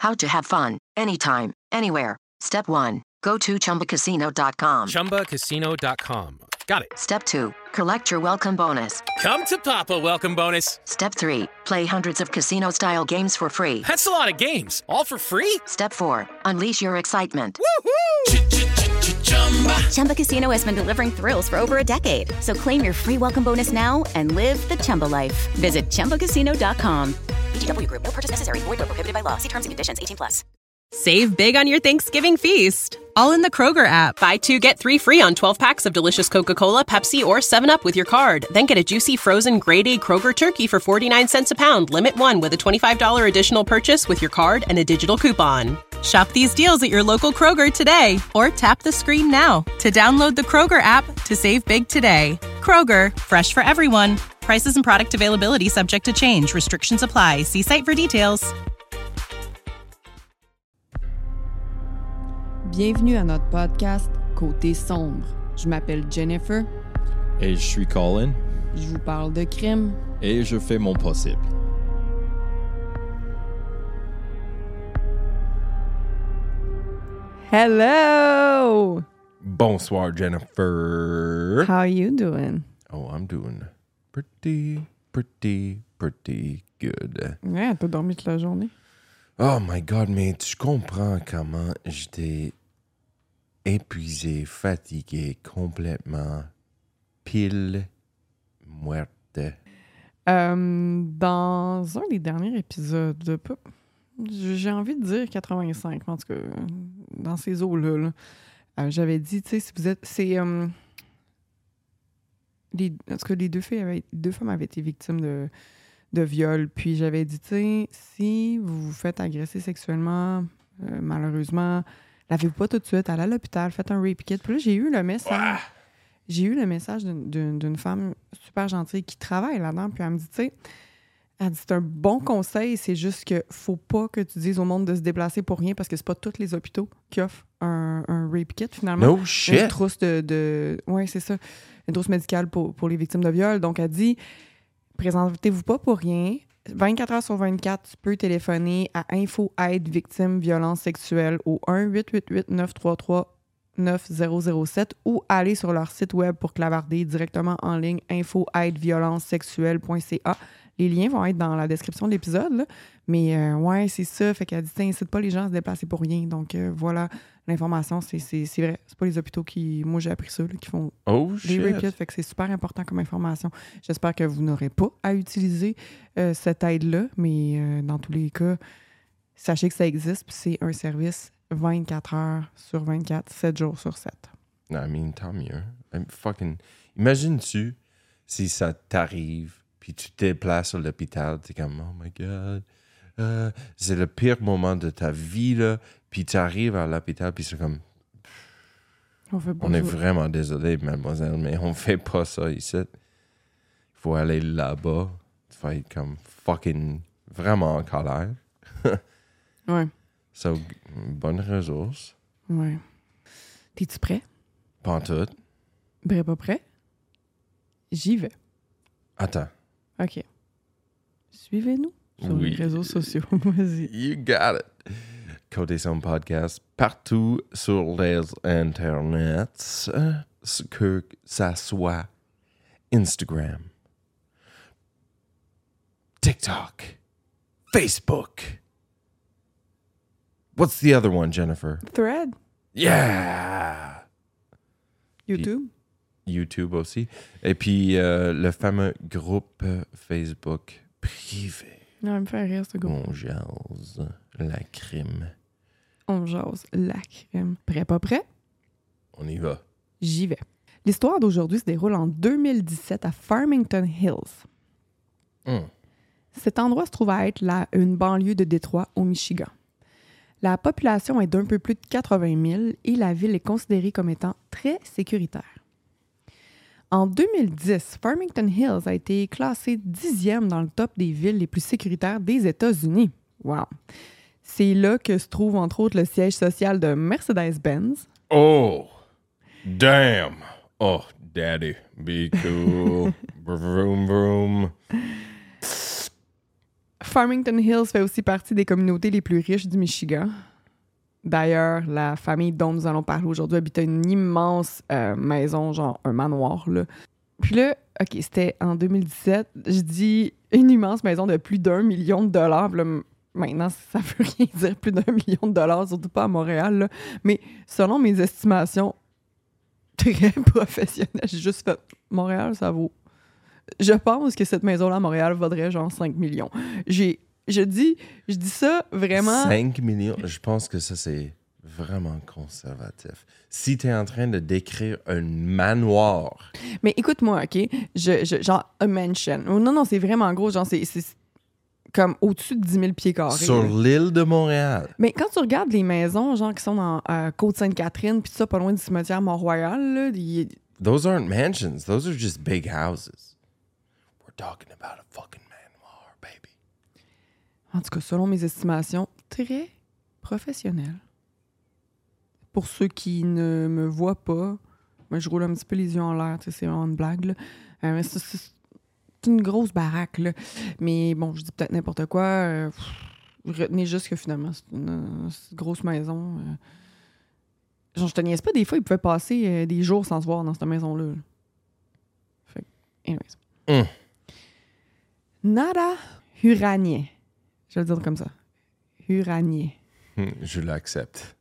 How to have fun, anytime, anywhere. Step 1. Go to ChumbaCasino.com. ChumbaCasino.com. Got it. Step 2. Collect your welcome bonus. Come to Papa welcome bonus. Step 3. Play hundreds of casino-style games for free. That's a lot of games. All for free? Step 4. Unleash your excitement. Woohoo! Chumba Casino has been delivering thrills for over a decade. So claim your free welcome bonus now and live the Chumba life. Visit ChumbaCasino.com. VGW Group. No purchase necessary. Void where prohibited by law. See terms and conditions. 18+. Save big on your Thanksgiving feast, all in the Kroger app. Buy 2, get 3 free on 12 packs of delicious Coca-Cola, Pepsi, or 7-Up with your card. Then get a juicy frozen grade A Kroger turkey for 49 cents a pound. Limit 1 with a $25 additional purchase with your card and a digital coupon. Shop these deals at your local Kroger today, or tap the screen now to download the Kroger app to save big today. Kroger, fresh for everyone. Prices and product availability subject to change. Restrictions apply. See site for details. Bienvenue à notre podcast Côté sombre. Je m'appelle Jennifer. Et je suis Colin. Je vous parle de crime. Et je fais mon possible. Hello! Bonsoir, Jennifer. How you doing? Oh, I'm doing pretty good. Ouais, t'as dormi toute la journée? Oh my God, mais tu comprends comment j'étais épuisé, fatigué, complètement pile muerte. Dans un des derniers épisodes, j'ai envie de dire 85, en tout cas, dans ces eaux-là, j'avais dit, tu sais, si vous êtes... en tout cas, les deux femmes avaient été victimes de viol, puis j'avais dit, tu sais, si vous vous faites agresser sexuellement, malheureusement, lavez-vous pas tout de suite, allez à l'hôpital, faites un rape kit. Puis là, j'ai eu le message... J'ai eu le message d'une femme super gentille qui travaille là-dedans, puis elle me dit, tu sais, elle dit, c'est un bon conseil, c'est juste que faut pas que tu dises au monde de se déplacer pour rien, parce que c'est pas tous les hôpitaux qui offrent un rape kit, finalement. No shit! Une trousse ouais, c'est ça. Une trousse médicale pour les victimes de viol. Donc, elle dit, présentez-vous pas pour rien. 24 heures sur 24, tu peux téléphoner à Info Aide Victimes Violences Sexuelles au 1-888-933-9007 ou aller sur leur site web pour clavarder directement en ligne infoaideviolencesexuelles.ca. Les liens vont être dans la description de l'épisode, là. Mais ouais, c'est ça. Fait qu'elle dit, t'incites pas les gens à se déplacer pour rien. Donc voilà, l'information, c'est vrai. C'est pas les hôpitaux qui... Moi, j'ai appris ça, là, qui font des rape kits. Fait que c'est super important comme information. J'espère que vous n'aurez pas à utiliser cette aide-là. Mais dans tous les cas, sachez que ça existe. Puis c'est un service 24 heures sur 24, 7 jours sur 7. I mean, tant mieux. Imagine-tu si ça t'arrive puis tu te déplaces à l'hôpital, t'es comme, oh my God, c'est le pire moment de ta vie, là, puis tu arrives à l'hôpital, puis c'est comme, on est vraiment désolé, mademoiselle, mais on fait pas ça ici. Il faut aller là-bas, tu vas être comme fucking vraiment en colère. Ouais. So, bonne ressource. Ouais. T'es-tu prêt? Pas en tout. Prêt, pas prêt? J'y vais. Attends. OK. Suivez-nous sur les réseaux sociaux. Vas-y. You got it. Côté Sombre Podcast, partout sur les internets, que ça soit Instagram, TikTok, Facebook. What's the other one, Jennifer? Thread. Yeah! YouTube. YouTube aussi. Et puis, le fameux groupe Facebook privé. Non, il me fait rire, ce groupe. On jase la crime. On jase la crime. Prêt, pas prêt? On y va. J'y vais. L'histoire d'aujourd'hui se déroule en 2017 à Farmington Hills. Cet endroit se trouve à être une banlieue de Détroit, au Michigan. La population est d'un peu plus de 80 000 et la ville est considérée comme étant très sécuritaire. En 2010, Farmington Hills a été classé 10e dans le top des villes les plus sécuritaires des États-Unis. Wow! C'est là que se trouve entre autres le siège social de Mercedes-Benz. Oh! Damn! Oh, daddy, be cool. Vroom, vroom. Farmington Hills fait aussi partie des communautés les plus riches du Michigan. D'ailleurs, la famille dont nous allons parler aujourd'hui habitait une immense maison, genre un manoir, là. Puis là, OK, c'était en 2017. Je dis une immense maison de plus d'1 million de dollars. Puis là, maintenant, ça veut rien dire, plus d'1 million de dollars, surtout pas à Montréal, là. Mais selon mes estimations très professionnelles, j'ai juste fait Montréal, ça vaut. Je pense que cette maison-là à Montréal vaudrait genre 5 millions. Je dis ça vraiment. 5 millions, je pense que ça, c'est vraiment conservatif. Si tu es en train de décrire un manoir. Mais écoute-moi, OK? Genre, a mansion. Non, c'est vraiment gros. Genre, c'est comme au-dessus de 10 000 pieds carrés. Sur l'île de Montréal. Mais quand tu regardes les maisons, genre, qui sont dans Côte-Sainte-Catherine, puis ça, pas loin du cimetière Mont-Royal, là, Those aren't mansions. Those are just big houses. We're talking about a fucking manoir, baby. En tout cas, selon mes estimations, très professionnel. Pour ceux qui ne me voient pas, moi, je roule un petit peu les yeux en l'air, tu sais, c'est vraiment une blague, là. C'est une grosse baraque, là. Mais bon, je dis peut-être n'importe quoi. Retenez juste que finalement, c'est une grosse maison. Genre, je te niaise pas, des fois, ils pouvaient passer des jours sans se voir dans cette maison-là. Fait que, anyways. Nada Huranier. Je vais le dire comme ça. Huranier. Je l'accepte.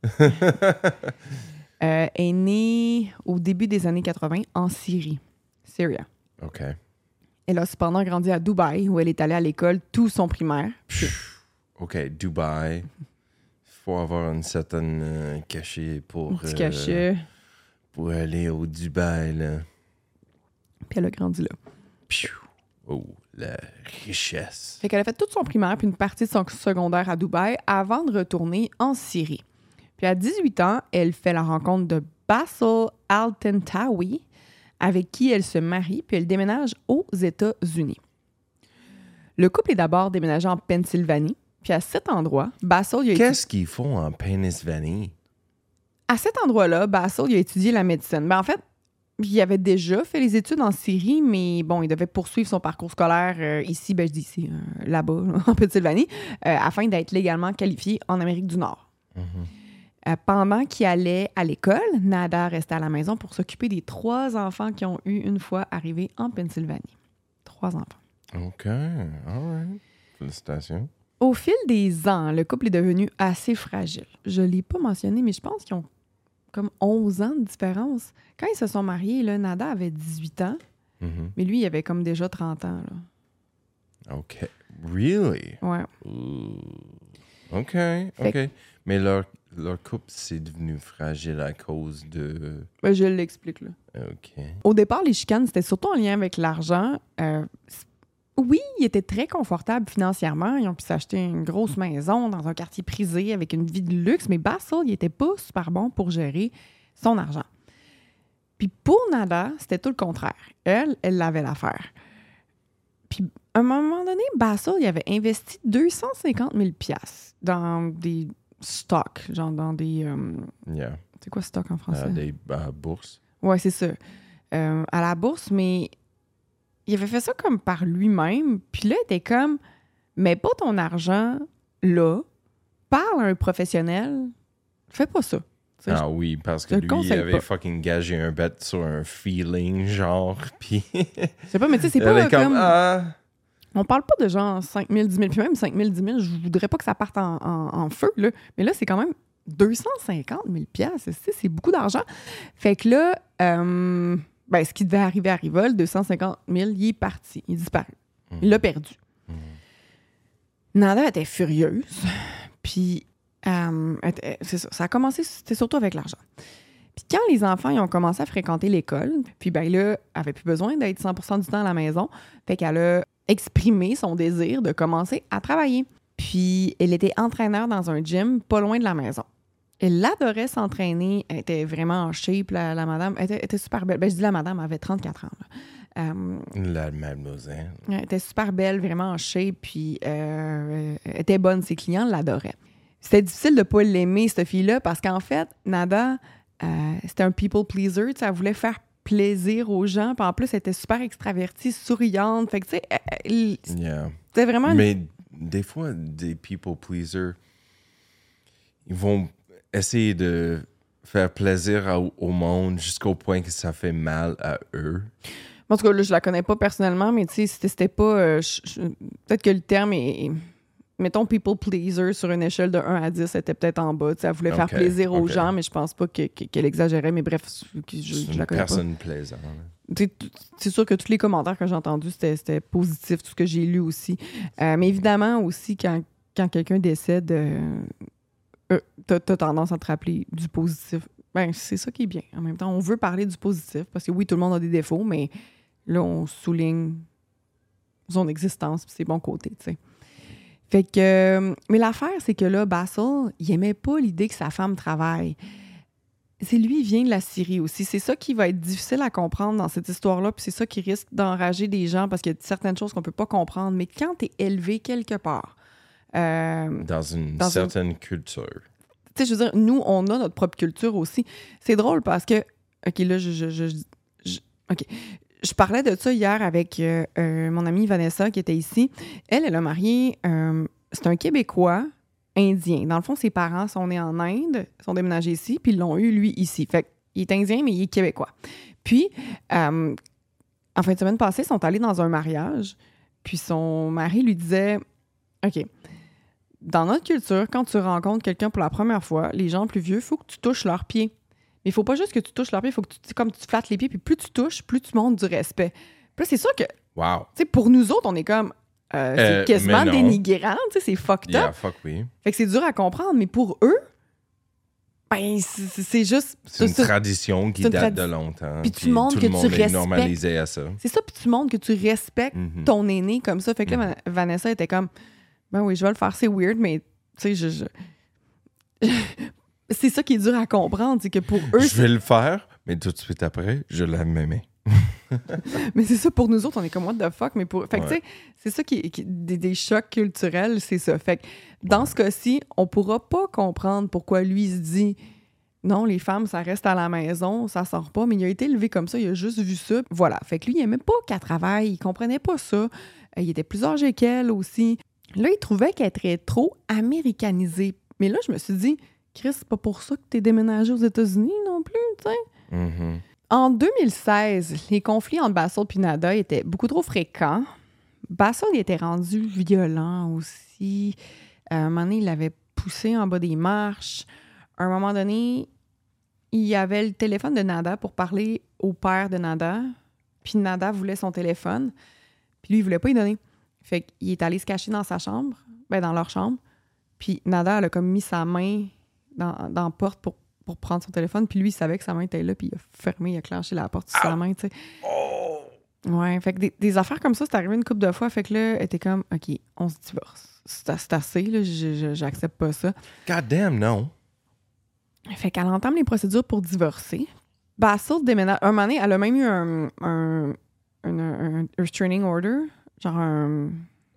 Est née au début des années 80 en Syrie. Syria. OK. Elle a cependant grandi à Dubaï, où elle est allée à l'école tout son primaire. OK, Dubaï. Il faut avoir une certaine cachet pour... Un petit cachet. Pour aller au Dubaï, là. Puis elle a grandi là. Oh, la richesse. Fait qu'elle a fait toute son primaire puis une partie de son secondaire à Dubaï avant de retourner en Syrie. Puis à 18 ans, elle fait la rencontre de Bassel Al-Tantawi, avec qui elle se marie, puis elle déménage aux États-Unis. Le couple est d'abord déménagé en Pennsylvanie, puis à cet endroit, Bassel... Qu'est-ce qu'ils font en Pennsylvanie? À cet endroit-là, Bassel il a étudié la médecine. Ben, en fait, il avait déjà fait les études en Syrie, mais bon, il devait poursuivre son parcours scolaire ici, ben je dis ici, là-bas, en Pennsylvanie, afin d'être légalement qualifié en Amérique du Nord. Pendant qu'il allait à l'école, Nada restait à la maison pour s'occuper des 3 enfants qui ont eu une fois arrivé en Pennsylvanie. 3 enfants. OK, all right. Félicitations. Au fil des ans, le couple est devenu assez fragile. Je ne l'ai pas mentionné, mais je pense qu'ils ont comme 11 ans de différence. Quand ils se sont mariés, là, Nada avait 18 ans, mais lui, il avait comme déjà 30 ans. Là. OK. Really? Ouais. Ooh. OK, OK. Mais leur couple, c'est devenu fragile à cause de... Ben, je l'explique, là. OK. Au départ, les chicanes, c'était surtout en lien avec l'argent. Oui, ils étaient très confortables financièrement. Ils ont pu s'acheter une grosse maison dans un quartier prisé avec une vie de luxe, mais Bassel, il était pas super bon pour gérer son argent. Puis pour Nada, c'était tout le contraire. Elle l'avait l'affaire. Puis à un moment donné, Bassel, il avait investi 250 000 $ dans des stocks, genre dans des... Yeah. C'est quoi stock en français? Des bourses. Ouais, c'est ça. À la bourse, mais il avait fait ça comme par lui-même. Puis là, il était comme, mets pas ton argent là, parle à un professionnel, fais pas ça. T'sais, ah oui, parce que lui, il avait fucking gagé un bet sur un feeling, genre, puis... Je sais pas, mais tu sais, c'est pas comme... On parle pas de genre 5 000, 10 000, puis même 5 000, 10 000, je voudrais pas que ça parte en feu, là. Mais là, c'est quand même 250 000 $, c'est beaucoup d'argent. Fait que là, ce qui devait arriver arriva, le 250 000, il est parti, il est disparu. Il l'a perdu. Nada était furieuse, puis c'est ça, ça a commencé, c'était surtout avec l'argent. Puis quand les enfants ils ont commencé à fréquenter l'école, puis ben là, elle avait plus besoin d'être 100% du temps à la maison, fait qu'elle a exprimé son désir de commencer à travailler. Puis elle était entraîneur dans un gym pas loin de la maison. Elle adorait s'entraîner, elle était vraiment en shape, la madame, elle était super belle. Ben, je dis la madame, elle avait 34 ans. Là. La mademoiselle. Elle était super belle, vraiment en shape, puis elle était bonne, ses clients l'adoraient. C'était difficile de ne pas l'aimer, cette fille-là, parce qu'en fait, Nada, c'était un people pleaser, elle voulait faire plaisir aux gens, puis en plus, elle était super extravertie, souriante, fait que tu sais, c'était vraiment... Mais des fois, des people pleasers, ils vont essayer de faire plaisir au monde jusqu'au point que ça fait mal à eux. En tout cas, là, je la connais pas personnellement, mais tu sais, c'était pas... peut-être que le terme est... Mettons, people pleaser sur une échelle de 1 à 10, c'était peut-être en bas. Elle voulait faire plaisir aux gens, mais je pense pas qu'elle exagérait. Mais bref, je la connais pas. Personne plaisante. C'est sûr que tous les commentaires que j'ai entendus, c'était positif, tout ce que j'ai lu aussi. Mais évidemment, aussi, quand quelqu'un décède, t'as tendance à te rappeler du positif. Ben, c'est ça qui est bien. En même temps, on veut parler du positif, parce que oui, tout le monde a des défauts, mais là, on souligne son existence et ses bons côtés, tu sais. Fait que... mais l'affaire, c'est que là, Basil, il aimait pas l'idée que sa femme travaille. C'est lui, il vient de la Syrie aussi. C'est ça qui va être difficile à comprendre dans cette histoire-là, puis c'est ça qui risque d'enrager des gens, parce qu'il y a certaines choses qu'on peut pas comprendre. Mais quand t'es élevé quelque part... dans une certaine culture. Tu sais, je veux dire, nous, on a notre propre culture aussi. C'est drôle parce que... OK, là, OK. Je parlais de ça hier avec mon amie Vanessa qui était ici. Elle a marié... c'est un Québécois indien. Dans le fond, ses parents sont nés en Inde, sont déménagés ici, puis ils l'ont eu, lui, ici. Fait qu'il est indien, mais il est québécois. Puis, en fin de semaine passée, ils sont allés dans un mariage, puis son mari lui disait... OK, dans notre culture, quand tu rencontres quelqu'un pour la première fois, les gens plus vieux, il faut que tu touches leurs pieds. Mais il faut pas juste que tu touches leurs pieds, il faut que tu flattes les pieds, puis plus tu touches, plus tu montres du respect. Puis là, c'est sûr que, wow. Tu sais, pour nous autres, on est comme, c'est quasiment dénigrant, tu sais, c'est fucked up. Yeah, fuck oui. Fait que c'est dur à comprendre, mais pour eux, ben, c'est juste... C'est une tradition qui date de longtemps. Puis tu montres que tu respectes. Est normalisé à ça. C'est ça, puis tu montres que tu respectes ton aîné comme ça. Fait que là, Vanessa était comme, ben oui, je vais le faire, c'est weird, mais tu sais, c'est ça qui est dur à comprendre, c'est que pour eux... Je vais le faire, mais tout de suite après, je l'aime aimer. Mais c'est ça, pour nous autres, on est comme what the fuck, mais pour... Fait que tu sais, c'est ça qui des chocs culturels, c'est ça. Fait que dans ce cas-ci, on pourra pas comprendre pourquoi lui se dit non, les femmes, ça reste à la maison, ça sort pas, mais il a été élevé comme ça, il a juste vu ça. Voilà. Fait que lui, il aimait pas qu'elle travaille, il comprenait pas ça. Il était plus âgé qu'elle aussi. Là, il trouvait qu'elle était trop américanisée. Mais là, je me suis dit, Chris, c'est pas pour ça que t'es déménagé aux États-Unis non plus, tu sais. Mm-hmm. En 2016, les conflits entre Basil et Nada étaient beaucoup trop fréquents. Basil était rendu violent aussi. À un moment donné, il l'avait poussé en bas des marches. À un moment donné, il y avait le téléphone de Nada pour parler au père de Nada. Puis Nada voulait son téléphone. Puis lui, il voulait pas y donner. Fait qu'il est allé se cacher dans sa chambre, dans leur chambre. Puis Nada, elle a comme mis sa main dans la porte pour prendre son téléphone. Puis lui, il savait que sa main était là, puis il a fermé, il a clenché la porte sur sa main, tu sais. Oh! Ouais, fait que des affaires comme ça, c'est arrivé une couple de fois. Fait que là, elle était comme, OK, on se divorce. C'est assez, là, j'accepte pas ça. God damn, non. Fait qu'elle entame les procédures pour divorcer. Basil déménage. Un moment donné, elle a même eu un restraining order, genre un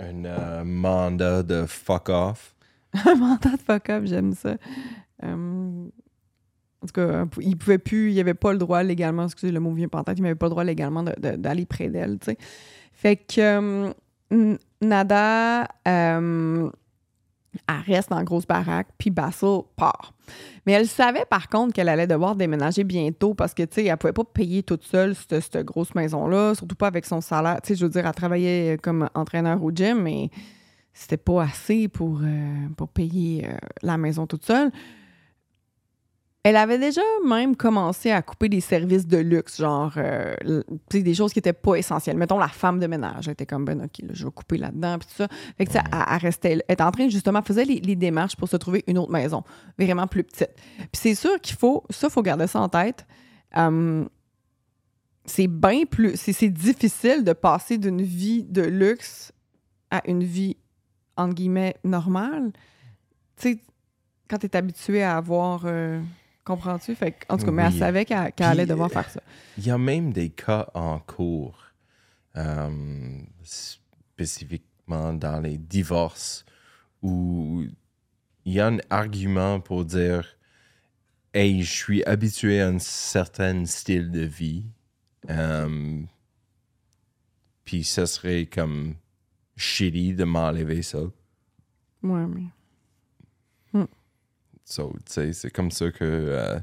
mandat de fuck off. Un mandat de fuck off, j'aime ça. En tout cas, il pouvait plus, il avait pas le droit légalement, excusez le mot vient pas en tête, il n'avait pas le droit légalement d'aller près d'elle, tu sais. Fait que Nada, elle reste dans la grosse baraque, puis Basil part. Mais elle savait par contre qu'elle allait devoir déménager bientôt parce que, tu sais, elle pouvait pas payer toute seule cette grosse maison-là, surtout pas avec son salaire. Tu sais, je veux dire, elle travaillait comme entraîneur au gym, mais c'était pas assez pour payer la maison toute seule. Elle avait déjà même commencé à couper des services de luxe, genre des choses qui n'étaient pas essentielles. Mettons, la femme de ménage. Elle était comme, ben OK, là, je vais couper là-dedans, puis tout ça. Fait que, elle restait, elle était en train, justement, faisait les démarches pour se trouver une autre maison, vraiment plus petite. Puis c'est sûr qu'il faut garder ça en tête. C'est bien plus... C'est difficile de passer d'une vie de luxe à une vie, entre guillemets, normale. Tu sais, quand tu es habitué à avoir... comprends-tu? Fait que, en tout cas, mais elle savait qu'elle allait devoir faire ça. Il y a même des cas en cours, spécifiquement dans les divorces, où il y a un argument pour dire « Hey, je suis habitué à un certain style de vie. Puis ça serait comme shitty de m'enlever ça. Ouais, mais... So, tu sais, c'est comme ça que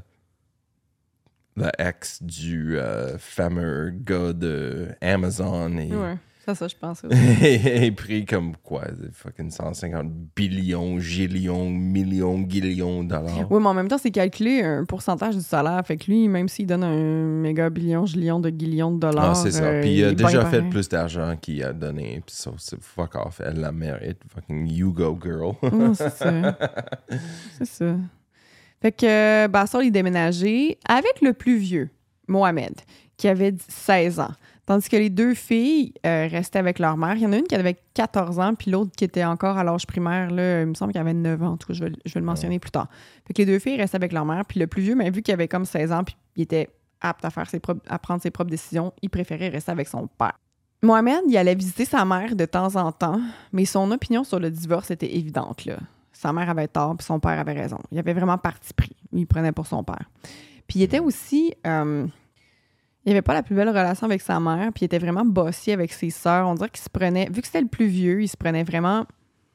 le ex du fameux gars de Amazon Ouais, ça, je pense. est pris comme quoi? Fucking 150 billions, gillions, millions, guillions de dollars. Oui, mais en même temps, c'est calculé un pourcentage du salaire. Fait que lui, même s'il donne un méga billion, gillion de guillions de dollars... Ah, c'est ça. Puis il a est déjà bien fait pareil. plus d'argent qu'il a donné. Puis ça, c'est fuck off. Elle la mérite. Fucking you go, girl. Non, c'est ça. C'est ça. Fait que Bassol est déménagé avec le plus vieux, Mohamed, qui avait 16 ans. Tandis que les deux filles restaient avec leur mère. Il y en a une qui avait 14 ans, puis l'autre qui était encore à l'âge primaire. Là, il me semble qu'elle avait 9 ans. En tout cas, je vais le mentionner plus tard. Fait que les deux filles restaient avec leur mère. Puis le plus vieux, mais vu qu'il avait comme 16 ans, puis il était apte à prendre ses propres décisions, il préférait rester avec son père. Mohamed, il allait visiter sa mère de temps en temps, mais son opinion sur le divorce était évidente, là. Sa mère avait tort, puis son père avait raison. Il avait vraiment parti pris. Il prenait pour son père. Puis il était aussi... il n'avait pas la plus belle relation avec sa mère, puis il était vraiment bossy avec ses sœurs. On dirait qu'il se prenait... Vu que c'était le plus vieux, il se prenait vraiment...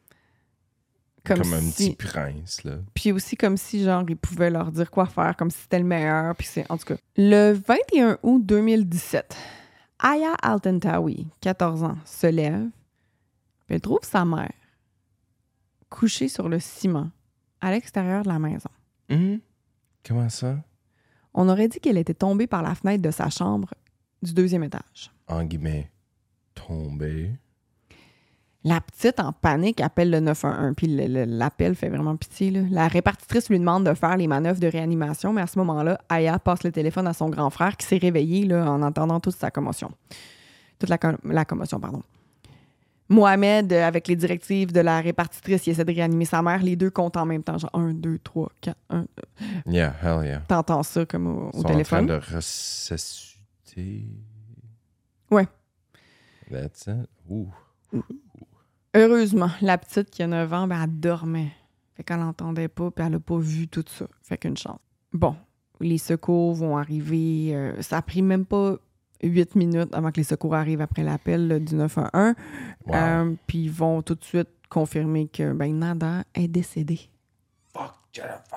Comme un si... petit prince, là. Puis aussi comme si, genre, il pouvait leur dire quoi faire, comme si c'était le meilleur. Puis c'est... En tout cas, le 21 août 2017, Aya Altantawi, 14 ans, se lève, puis elle trouve sa mère couchée sur le ciment à l'extérieur de la maison. Comment ça? On aurait dit qu'elle était tombée par la fenêtre de sa chambre du 2e étage. En guillemets, tombé. La petite, en panique, appelle le 911. Puis l'appel fait vraiment pitié, là. La répartitrice lui demande de faire les manœuvres de réanimation, mais à ce moment-là, Aya passe le téléphone à son grand frère qui s'est réveillé là, en entendant toute sa commotion. Toute la commotion, pardon. Mohamed, avec les directives de la répartitrice, il essaie de réanimer sa mère. Les deux comptent en même temps, genre 1, 2, 3, 4, 1, 2. Yeah, hell yeah. T'entends ça comme au Ils sont téléphone. en train de ressusciter. Ouais. That's it. Ouh. Heureusement, la petite qui a 9 ans, ben, elle dormait. Fait qu'elle n'entendait pas, puis elle n'a pas vu tout ça. Fait qu'une chance. Bon, les secours vont arriver. Ça a pris même pas 8 minutes avant que les secours arrivent après l'appel là, du 911. Wow. Puis ils vont tout de suite confirmer que Nada est décédée. Fuck Jennifer.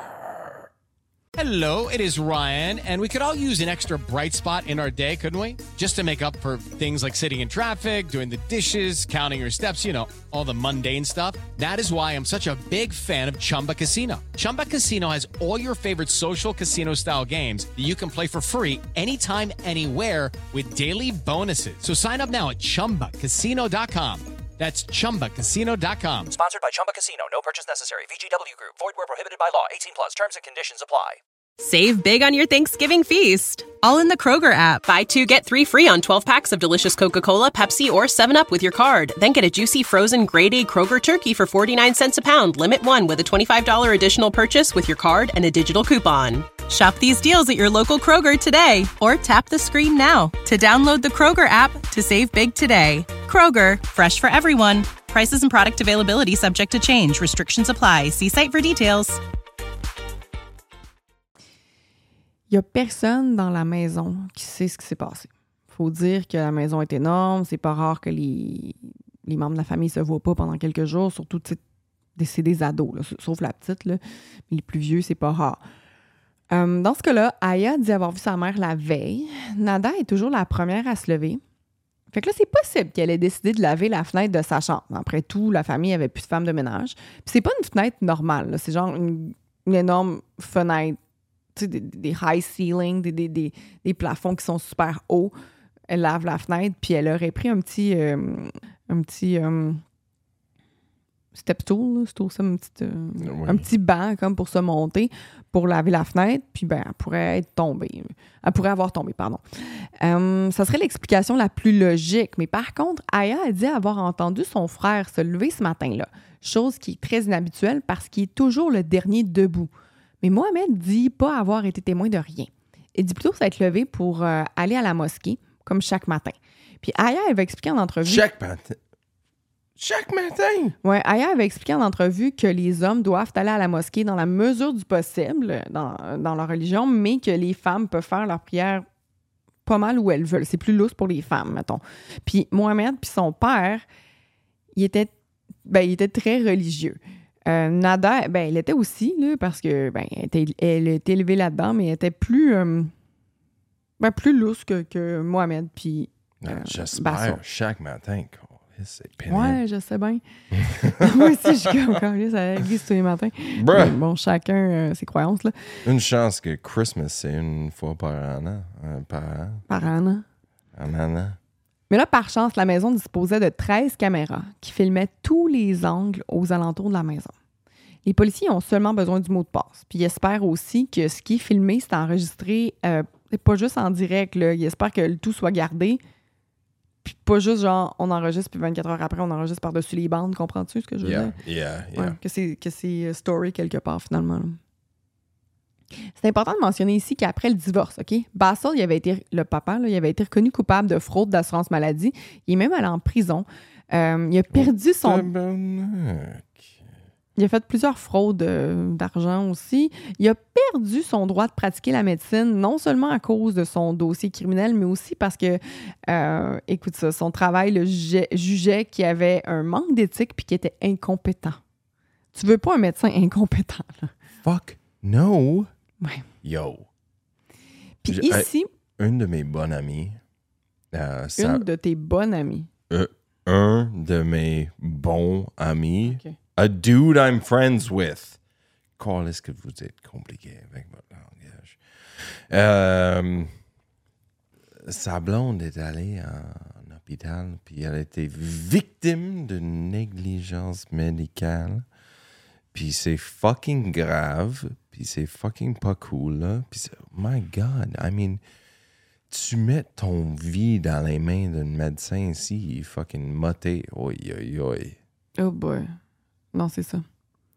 Hello, it is Ryan, and we could all use an extra bright spot in our day, couldn't we? Just to make up for things like sitting in traffic, doing the dishes, counting your steps, you know, all the mundane stuff. That is why I'm such a big fan of Chumba Casino. Chumba Casino has all your favorite social casino-style games that you can play for free anytime, anywhere with daily bonuses. So sign up now at ChumbaCasino.com. That's ChumbaCasino.com. Sponsored by Chumba Casino. No purchase necessary. VGW Group. Void where prohibited by law. 18 plus. Terms and conditions apply. Save big on your Thanksgiving feast, all in the Kroger app. Buy 2, get 3 free on 12 packs of delicious Coca-Cola, Pepsi, or 7-Up with your card. Then get a juicy frozen grade A Kroger turkey for 49 cents a pound. Limit 1 with a $25 additional purchase with your card and a digital coupon. Shop these deals at your local Kroger today, or tap the screen now to download the Kroger app to save big today. Kroger, fresh for everyone. Prices and product availability subject to change. Restrictions apply. See site for details. Il n'y a personne dans la maison qui sait ce qui s'est passé. Il faut dire que la maison est énorme. C'est pas rare que les membres de la famille ne se voient pas pendant quelques jours, surtout c'est des ados, là, sauf la petite. Là. Mais les plus vieux, c'est pas rare. Dans ce cas-là, Aya dit avoir vu sa mère la veille. Nada est toujours la première à se lever. Fait que là, c'est possible qu'elle ait décidé de laver la fenêtre de sa chambre. Après tout, la famille avait plus de femme de ménage. Puis c'est pas une fenêtre normale. Là. C'est genre une énorme fenêtre. Tu sais, des high ceilings, des plafonds qui sont super hauts. Elle lave la fenêtre, puis elle aurait pris un petit step stool, là, c'est tout ça, un petit banc comme pour se monter, pour laver la fenêtre, puis elle pourrait être tombée. Elle pourrait avoir tombé, pardon. Ça serait l'explication la plus logique, mais par contre, Aya a dit avoir entendu son frère se lever ce matin-là, chose qui est très inhabituelle parce qu'il est toujours le dernier debout. Mais Mohamed dit pas avoir été témoin de rien. Il dit plutôt s'être levé pour aller à la mosquée, comme chaque matin. Puis Aya avait expliqué en entrevue... Chaque matin? Oui, Aya avait expliqué en entrevue que les hommes doivent aller à la mosquée dans la mesure du possible, dans leur religion, mais que les femmes peuvent faire leur prière pas mal où elles veulent. C'est plus lousse pour les femmes, mettons. Puis Mohamed puis son père, il était il était très religieux. Nada, elle était aussi, là, parce que elle était élevée là-dedans, mais elle était plus lousse que Mohamed. Puis, j'espère chaque matin. C'est pénible. Ouais, je sais bien. Moi aussi, je suis comme ça à l'église tous les matins. Bruh. Bon, chacun ses croyances, là. Une chance que Christmas, c'est une fois par an. Par an. Un an. Mais là, par chance, la maison disposait de 13 caméras qui filmaient tous les angles aux alentours de la maison. Les policiers ont seulement besoin du mot de passe. Puis ils espèrent aussi que ce qui est filmé, c'est enregistré, pas juste en direct. Là. Ils espèrent que le tout soit gardé. Puis pas juste genre, on enregistre, puis 24 heures après, on enregistre par-dessus les bandes. Comprends-tu ce que je veux dire? Yeah. Ouais, que c'est story quelque part, finalement. C'est important de mentionner ici qu'après le divorce, OK? Bassel, le papa, il avait été reconnu coupable de fraude d'assurance maladie. Il est même allé en prison. Il a perdu son... Il a fait plusieurs fraudes d'argent aussi. Il a perdu son droit de pratiquer la médecine, non seulement à cause de son dossier criminel, mais aussi parce que, écoute ça, son travail le jugeait qu'il avait un manque d'éthique puis qu'il était incompétent. Tu veux pas un médecin incompétent, là? Fuck no! Ouais. Yo! Puis ici... Une de mes bonnes amies... une de tes bonnes amies? Un de mes bons amis... Okay. A dude I'm friends with. Est-ce que vous êtes compliqué avec votre langage? Sa blonde est allée en hôpital, puis elle a été victime de négligence médicale. Puis c'est fucking grave, puis c'est fucking pas cool, là. Puis my God, I mean, tu mets ton vie dans les mains d'un médecin ici, il est fucking moté. Oi. Oh boy. Non, c'est ça.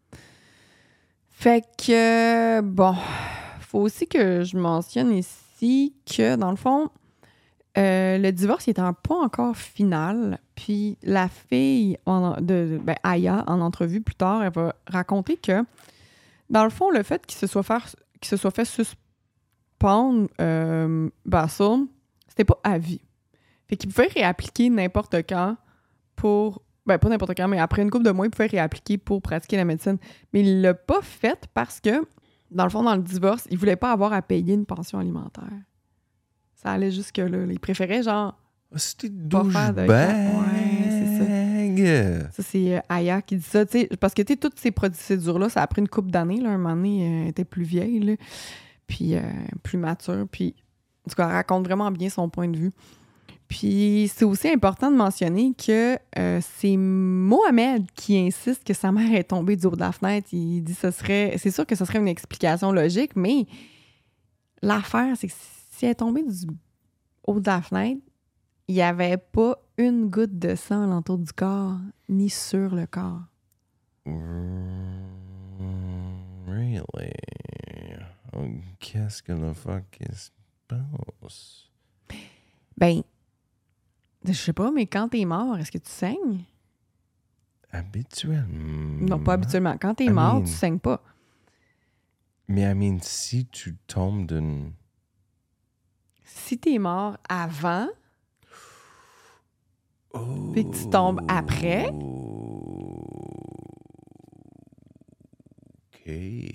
Fait que, bon, faut aussi que je mentionne ici que, dans le fond, le divorce n'était pas encore final. Puis la fille, Aya, en entrevue plus tard, elle va raconter que, dans le fond, le fait qu'il se soit fait suspendre Bassel, c'était pas à vie. Fait qu'il pouvait réappliquer n'importe quand pour... pas n'importe quand, mais après une couple de mois, il pouvait réappliquer pour pratiquer la médecine. Mais il l'a pas fait parce que, dans le fond, dans le divorce, il voulait pas avoir à payer une pension alimentaire. Ça allait jusque-là. Il préférait, genre... C'était douchebag. Ouais, c'est ça. Ça, c'est Aya qui dit ça. Parce que, toutes ces procédures-là, ça a pris une couple d'années. Là. Un moment donné, elle était plus vieille, là, puis plus mature. Puis, en tout cas, elle raconte vraiment bien son point de vue. Puis, c'est aussi important de mentionner que c'est Mohamed qui insiste que sa mère est tombée du haut de la fenêtre. Il dit c'est sûr que ce serait une explication logique, mais l'affaire, c'est que si elle est tombée du haut de la fenêtre, il n'y avait pas une goutte de sang alentour du corps, ni sur le corps. Really? Qu'est-ce que le fuck il se passe? Ben, je sais pas, mais quand t'es mort, est-ce que tu saignes? Habituellement. Non, pas habituellement. Quand t'es mort, tu saignes pas. Mais, si tu tombes d'une... Si t'es mort avant, puis que tu tombes après... OK.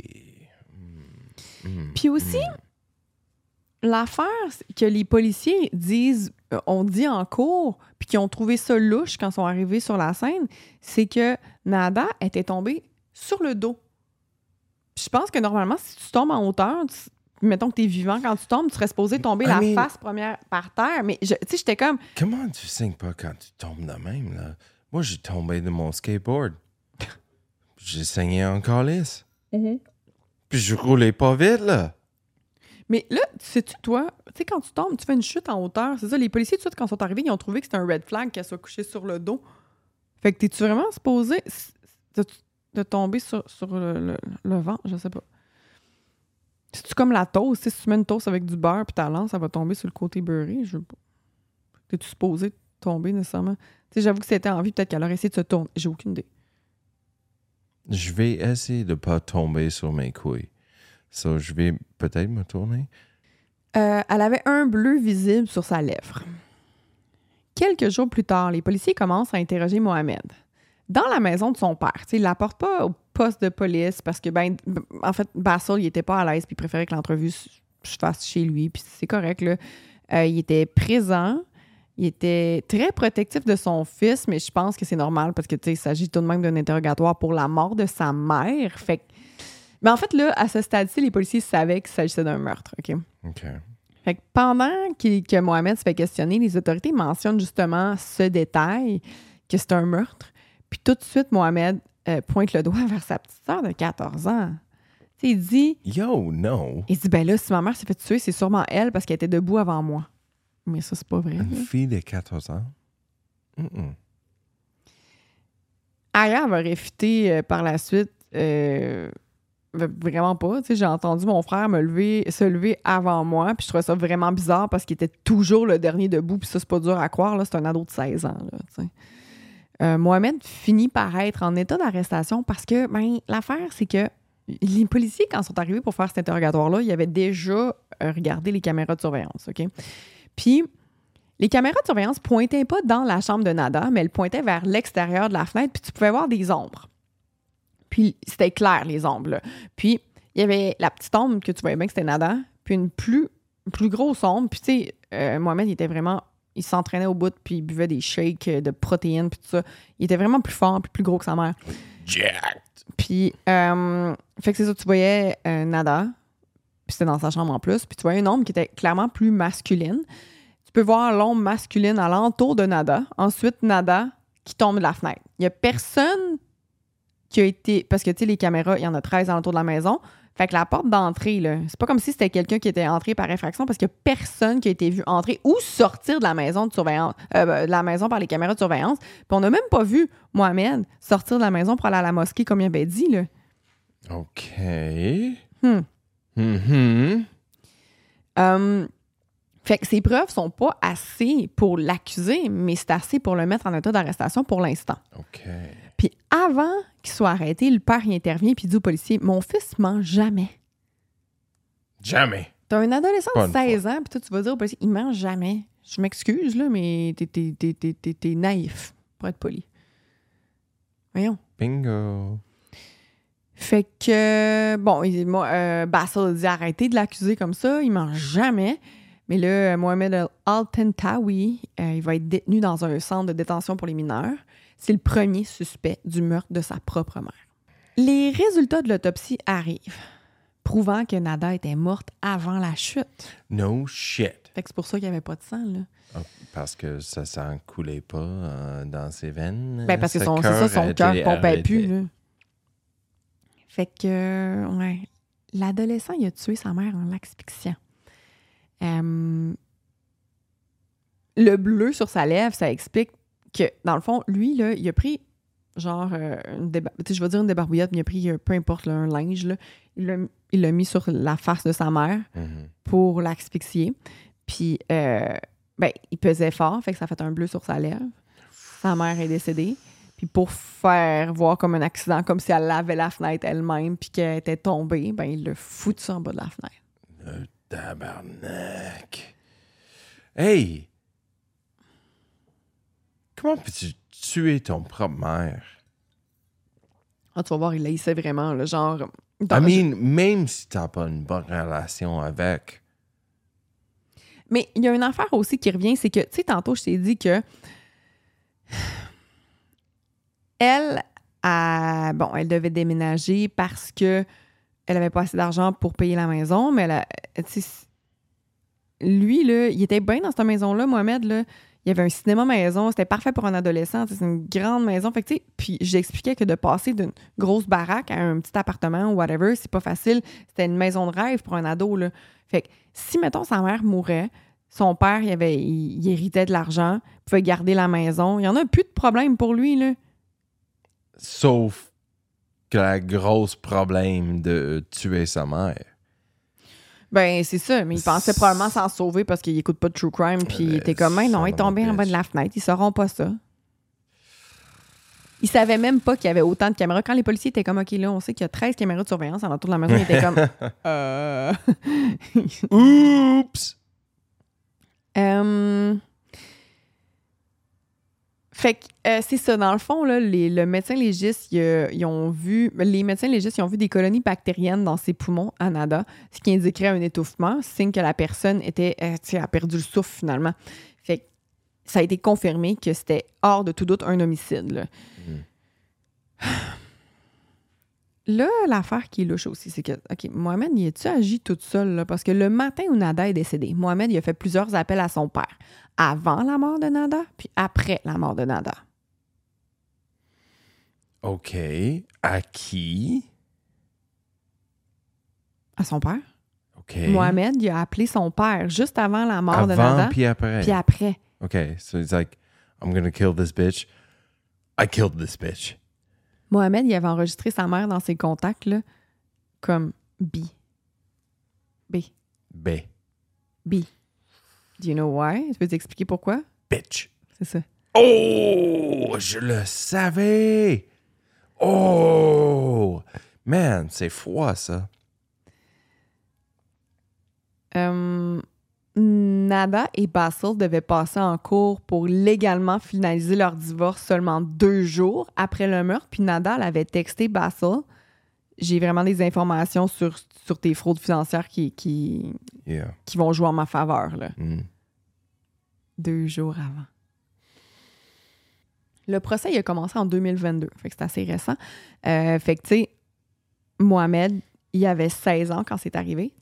Puis aussi... L'affaire que les policiers ont dit en cours, puis qu'ils ont trouvé ça louche quand ils sont arrivés sur la scène, c'est que Nada était tombée sur le dos. Puis je pense que normalement, si tu tombes en hauteur, mettons que tu es vivant, quand tu tombes, tu serais supposé tomber face première par terre. Mais j'étais comme... Comment tu saignes pas quand tu tombes de même, là? Moi, j'ai tombé de mon skateboard. J'ai saigné en calice. Mm-hmm. Puis je roulais pas vite, là. Mais là, sais-tu, toi, tu sais, quand tu tombes, tu fais une chute en hauteur. C'est ça, les policiers, tout de suite, quand ils sont arrivés, ils ont trouvé que c'était un red flag qu'elle soit couchée sur le dos. Fait que t'es-tu vraiment supposé de tomber sur le ventre? Je sais pas. C'est-tu comme la toast? Si tu mets une toast avec du beurre puis ta lance, ça va tomber sur le côté beurré? Je sais pas. T'es-tu supposé tomber nécessairement? Tu sais, j'avoue que c'était en vie, peut-être qu'elle aurait essayé de se tourner. J'ai aucune idée. Je vais essayer de pas tomber sur mes couilles. So, je vais peut-être me tourner. Elle avait un bleu visible sur sa lèvre. Quelques jours plus tard, les policiers commencent à interroger Mohamed. dans la maison de son père. Tu sais, il l'apporte pas au poste de police parce que, en fait, Basil, il était pas à l'aise puis il préférait que l'entrevue se fasse chez lui. Puis c'est correct, là. Il était présent. Il était très protectif de son fils, mais je pense que c'est normal parce que, tu sais, il s'agit tout de même d'un interrogatoire pour la mort de sa mère. Fait que... Mais en fait, là, à ce stade-ci, les policiers savaient qu'il s'agissait d'un meurtre, OK? OK. Fait que pendant que Mohamed se fait questionner, les autorités mentionnent justement ce détail, que c'est un meurtre. Puis tout de suite, Mohamed pointe le doigt vers sa petite sœur de 14 ans. Tu sais, il dit... Yo, no. Il dit, ben là, si ma mère s'est fait tuer, c'est sûrement elle parce qu'elle était debout avant moi. Mais ça, c'est pas vrai. Une fille de 14 ans? Aya va réfuter par la suite... vraiment pas. Tu sais, j'ai entendu mon frère se lever avant moi, puis je trouvais ça vraiment bizarre parce qu'il était toujours le dernier debout, puis ça, c'est pas dur à croire, là, c'est un ado de 16 ans, là, tu sais. Mohamed finit par être en état d'arrestation parce que, l'affaire, c'est que les policiers, quand ils sont arrivés pour faire cet interrogatoire-là, ils avaient déjà regardé les caméras de surveillance, OK? Puis, les caméras de surveillance pointaient pas dans la chambre de Nada, mais elles pointaient vers l'extérieur de la fenêtre, puis tu pouvais voir des ombres. Puis c'était clair, les ombres, là. Puis il y avait la petite ombre que tu voyais bien que c'était Nada, puis une plus grosse ombre. Puis tu sais, Mohamed, il s'entraînait au bout, puis il buvait des shakes de protéines, puis tout ça. Il était vraiment plus fort, puis plus gros que sa mère. Jacked. Puis, fait que c'est ça, tu voyais Nada, puis c'était dans sa chambre en plus, puis tu voyais une ombre qui était clairement plus masculine. Tu peux voir l'ombre masculine alentour de Nada. Ensuite, Nada qui tombe de la fenêtre. Il y a personne qui a été... Parce que, tu sais, les caméras, il y en a 13 alentour de la maison. Fait que la porte d'entrée, là, c'est pas comme si c'était quelqu'un qui était entré par effraction parce qu'il y a personne qui a été vu entrer ou sortir de la maison de surveillance, de la maison par les caméras de surveillance. Puis on n'a même pas vu Mohamed sortir de la maison pour aller à la mosquée comme il avait dit, là. OK. Fait que ces preuves sont pas assez pour l'accuser, mais c'est assez pour le mettre en état d'arrestation pour l'instant. OK. Puis avant qu'il soit arrêté, le père y intervient puis il dit au policier « Mon fils mange jamais. » Jamais. T'as un adolescent Pas de une 16 ans, puis toi, tu vas dire au policier « Il mange jamais. » Je m'excuse, là, mais t'es naïf, pour être poli. Voyons. Bingo. Fait que, bon, Basil a dit « Arrêtez de l'accuser comme ça, il mange jamais. » Mais là, Mohamed Al-Tantawi, il va être détenu dans un centre de détention pour les mineurs. C'est le premier suspect du meurtre de sa propre mère. Les résultats de l'autopsie arrivent, prouvant que Nada était morte avant la chute. No shit. Fait que c'est pour ça qu'il n'y avait pas de sang, là. Parce que ça s'en coulait pas dans ses veines. Ben parce que son cœur pompait plus, là. Fait que, ouais. L'adolescent, il a tué sa mère en l'asphyxiant. Le bleu sur sa lèvre, ça explique que, dans le fond, lui, là, il a pris, genre, je vais dire une débarbouillette, mais il a pris, peu importe, là, un linge, là, il l'a mis sur la face de sa mère pour l'asphyxier. Puis, il pesait fort, fait que ça a fait un bleu sur sa lèvre. Sa mère est décédée. Puis pour faire voir comme un accident, comme si elle lavait la fenêtre elle-même, puis qu'elle était tombée, il l'a foutu en bas de la fenêtre. Tabarnak. Hey! Comment peux-tu tuer ton propre mère? Ah, tu vas voir, il haïssait vraiment, là, genre... Même si t'as pas une bonne relation avec. Mais il y a une affaire aussi qui revient, c'est que, tu sais, tantôt, je t'ai dit que... Elle devait déménager parce que elle avait pas assez d'argent pour payer la maison, mais lui, là, il était bien dans cette maison-là, Mohamed, là. Il y avait un cinéma maison, c'était parfait pour un adolescent, c'est une grande maison. Fait que, tu sais, puis j'expliquais que de passer d'une grosse baraque à un petit appartement ou whatever, c'est pas facile. C'était une maison de rêve pour un ado, là. Fait que si, mettons, sa mère mourait, son père, il héritait de l'argent, il pouvait garder la maison. Il y en a plus de problème pour lui, là. Sauf que le gros problème de tuer sa mère. Ben, c'est ça, mais il pensait probablement s'en sauver parce qu'il écoute pas de true crime, puis il était comme, non, il est tombé en bas de la fenêtre, ils sauront pas ça. Il savait même pas qu'il y avait autant de caméras. Quand les policiers étaient comme, OK, là, on sait qu'il y a 13 caméras de surveillance autour de la maison, il était comme, Oups! Fait que c'est ça. Dans le fond, là, le médecin légiste, les médecins légistes ils ont vu des colonies bactériennes dans ses poumons à Nada, ce qui indiquerait un étouffement, signe que la personne a perdu le souffle finalement. Fait que ça a été confirmé que c'était hors de tout doute un homicide. Là. Là, l'affaire qui est louche aussi, c'est que, OK, Mohamed, il a-tu agi tout seul? Là? Parce que le matin où Nada est décédé, Mohamed, il a fait plusieurs appels à son père. Avant la mort de Nada, puis après la mort de Nada. OK. À qui? À son père. OK. Mohamed, il a appelé son père juste avant la mort de Nada. Puis après. Puis après. OK. So he's like, I'm gonna kill this bitch. I killed this bitch. Mohamed, il avait enregistré sa mère dans ses contacts, là, comme B. B. B. B. Do you know why? Je peux t'expliquer pourquoi? Bitch. C'est ça. Oh! Je le savais! Oh! Man, c'est froid, ça. Nada et Basil devaient passer en cours pour légalement finaliser leur divorce seulement 2 jours après le meurtre. Puis Nada, elle avait texté Basil. J'ai vraiment des informations sur tes fraudes financières qui vont jouer en ma faveur. Là. 2 jours avant. Le procès, il a commencé en 2022. Fait que c'est assez récent. Fait que, tu sais, Mohamed, il avait 16 ans quand c'est arrivé.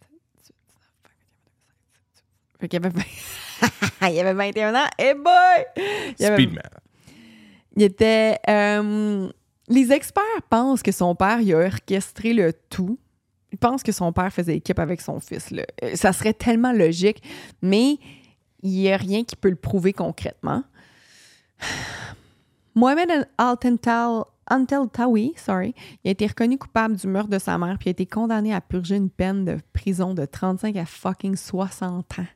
Fait qu'il avait... il avait 21 ans. Hey boy! Speedman. Il était... les experts pensent que son père, il a orchestré le tout. Ils pensent que son père faisait équipe avec son fils. Là. Ça serait tellement logique, mais il n'y a rien qui peut le prouver concrètement. Mohamed Al-Taltawi, il a été reconnu coupable du meurtre de sa mère puis a été condamné à purger une peine de prison de 35 à fucking 60 ans.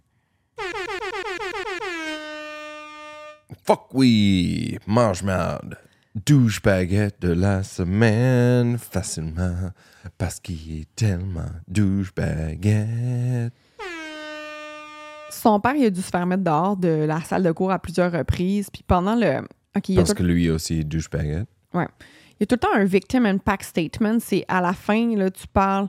Fuck oui! Mange-marde. Douche-baguette de la semaine, facilement, parce qu'il est tellement douche-baguette. Son père, il a dû se faire mettre dehors de la salle de cours à plusieurs reprises, puis pendant le... Okay, parce que lui aussi est douche-baguette. Ouais. Il y a tout le temps un victim impact statement. C'est à la fin, là, tu parles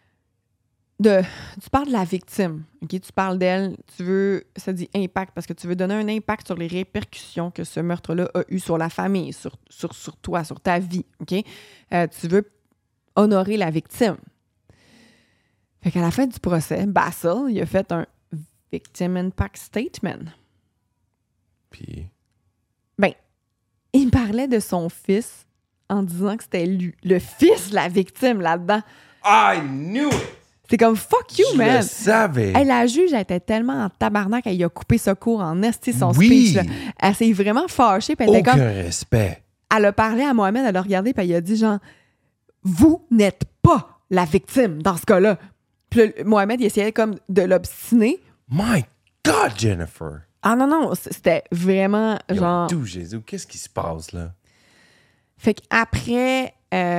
de la victime. Okay? Tu parles d'elle, ça dit impact parce que tu veux donner un impact sur les répercussions que ce meurtre-là a eu sur la famille, sur toi, sur ta vie. Okay? Tu veux honorer la victime. Fait qu'à la fin du procès, Basil, il a fait un victim impact statement. Puis? Ben, il parlait de son fils en disant que c'était lui, le fils de la victime là-dedans. I knew it! C'est comme fuck you, man! Je le savais! Hey, la juge, elle était tellement en tabarnak qu'elle a coupé ce cours en esti son oui. speech. Là. Elle s'est vraiment fâchée. Puis elle était aucun comme, respect. Elle a parlé à Mohamed, elle a regardé, puis elle a dit genre, vous n'êtes pas la victime dans ce cas-là. Puis là, Mohamed, il essayait comme de l'obstiner. My God, Jennifer! Ah non, c'était vraiment genre... Yo, Jésus, qu'est-ce qui se passe, là? Fait qu'après...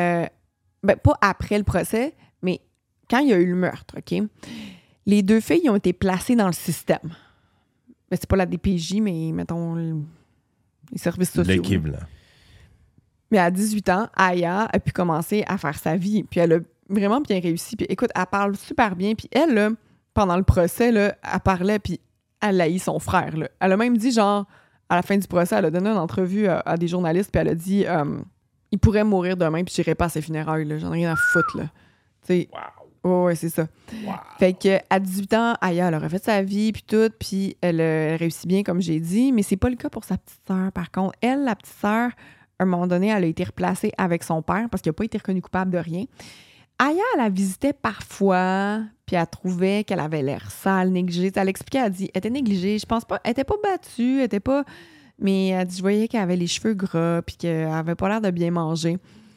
pas après le procès, mais quand il y a eu le meurtre, OK? Les 2 filles ont été placées dans le système. Ben, c'est pas la DPJ, mais mettons les services sociaux. L'équipe, là. Mais à 18 ans, Aya a pu commencer à faire sa vie. Puis elle a vraiment bien réussi. Puis écoute, elle parle super bien. Puis elle, là, pendant le procès, là, elle parlait, puis elle haït son frère. Là. Elle a même dit, genre, à la fin du procès, elle a donné une entrevue à des journalistes, puis elle a dit il pourrait mourir demain, puis j'irai pas à ses funérailles. Là. J'en ai rien à foutre. Là. Tu sais. Wow. Ouais, c'est ça. Wow. Fait qu'à 18 ans, Aya, elle a refait sa vie, puis tout, puis elle réussit bien, comme j'ai dit, mais c'est pas le cas pour sa petite sœur, par contre. Elle, la petite sœur, à un moment donné, elle a été replacée avec son père parce qu'il n'a pas été reconnu coupable de rien. Aya, elle la visitait parfois, puis elle trouvait qu'elle avait l'air sale, négligée. Elle expliquait, elle dit, elle était négligée, je pense pas, elle était pas battue, elle était pas... Mais elle dit, je voyais qu'elle avait les cheveux gras, puis qu'elle avait pas l'air de bien manger.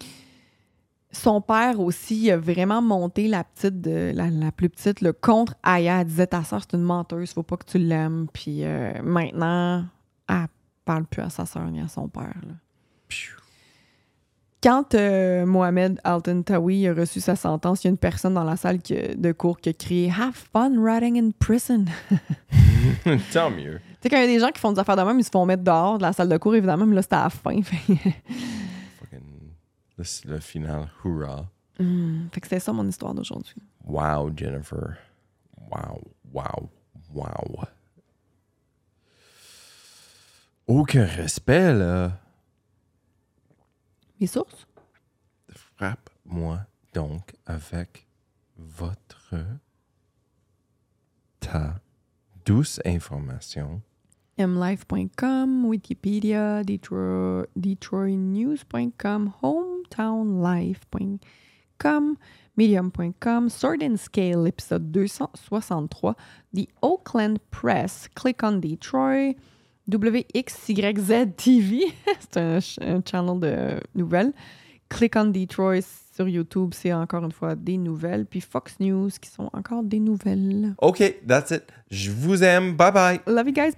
Son père aussi a vraiment monté la plus petite là, contre Aya. Elle disait, ta soeur, c'est une menteuse, faut pas que tu l'aimes. Puis maintenant, elle parle plus à sa soeur ni à son père. Là. Quand Mohamed Al-Taltawi a reçu sa sentence, il y a une personne dans la salle de cours qui a crié « Have fun rotting in prison ». Tant mieux. sais, quand il y a des gens qui font des affaires de même, ils se font mettre dehors de la salle de cours, évidemment, mais là, c'était à la fin. Fucking... Là, c'est le final. Hurrah. Fait que c'était ça mon histoire d'aujourd'hui. Wow, Jennifer. Wow. Aucun respect, là. Mes sources? Frappe-moi donc avec ta douce information. mlife.com, Wikipédia, detroitnews.com, hometownlife.com, medium.com, Sword and Scale, épisode 263, The Oakland Press, Click on Detroit, WXYZ TV, c'est un channel de nouvelles, Click on Detroit sur YouTube, c'est encore une fois des nouvelles, puis Fox News qui sont encore des nouvelles. OK, that's it. Je vous aime. Bye-bye. Love you guys. Bye!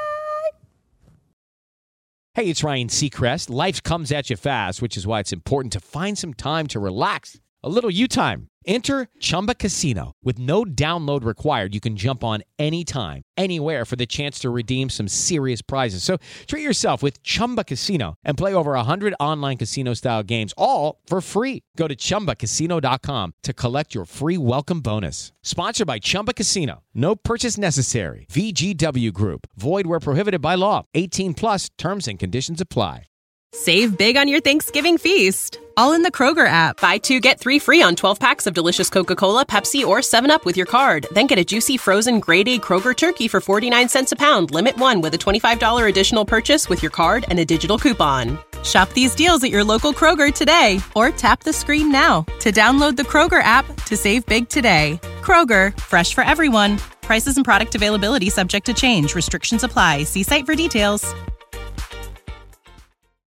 Hey, it's Ryan Seacrest. Life comes at you fast, which is why it's important to find some time to relax. A little you time. Enter Chumba Casino. With no download required, you can jump on anytime, anywhere for the chance to redeem some serious prizes. So treat yourself with Chumba Casino and play over 100 online casino-style games, all for free. Go to ChumbaCasino.com to collect your free welcome bonus. Sponsored by Chumba Casino. No purchase necessary. VGW Group. Void where prohibited by law. 18 plus. Terms and conditions apply. Save big on your Thanksgiving feast, all in the Kroger app. Buy 2, get 3 free on 12 packs of delicious Coca-Cola, Pepsi, or 7-Up with your card. Then get a juicy frozen grade-A Kroger turkey for 49 cents a pound. Limit 1 with a $25 additional purchase with your card and a digital coupon. Shop these deals at your local Kroger today, or tap the screen now to download the Kroger app to save big today. Kroger, fresh for everyone. Prices and product availability subject to change. Restrictions apply. See site for details.